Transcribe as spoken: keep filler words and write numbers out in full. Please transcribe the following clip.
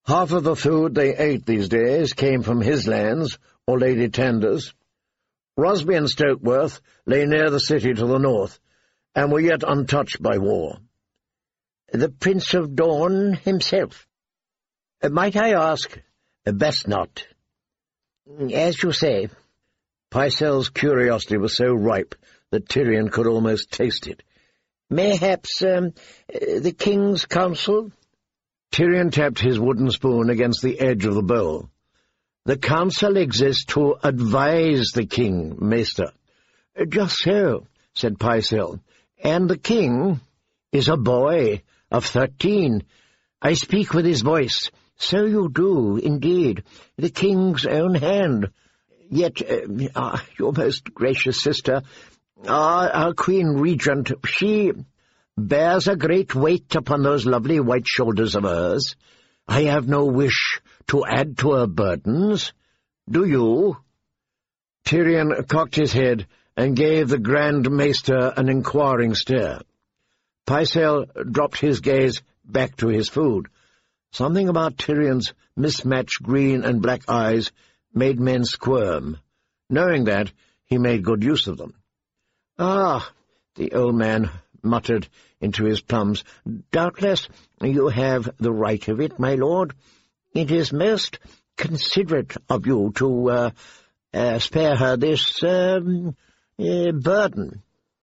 Half of the food they ate these days came from his lands, or Lady Tander's. Rosby and Stokeworth lay near the city to the north, and were yet untouched by war. The Prince of Dawn himself? Uh, might I ask? Uh, best not. As you say. Pycelle's curiosity was so ripe that Tyrion could almost taste it. Mayhaps um, uh, the King's counsel? Tyrion tapped his wooden spoon against the edge of the bowl. The council exists to advise the king, Maester. Just so, said Pycelle. And the king is a boy of thirteen. I speak with his voice. So you do, indeed. The king's own hand. Yet, uh, uh, your most gracious sister, our, our Queen Regent, she bears a great weight upon those lovely white shoulders of hers. I have no wish to add to her burdens. Do you? Tyrion cocked his head and gave the Grand Maester an inquiring stare. Pycelle dropped his gaze back to his food. Something about Tyrion's mismatched green and black eyes made men squirm. Knowing that, he made good use of them. Ah, the old man muttered into his plums, doubtless you have the right of it, my lord. It is most considerate of you to uh, uh, spare her this um, uh, burden.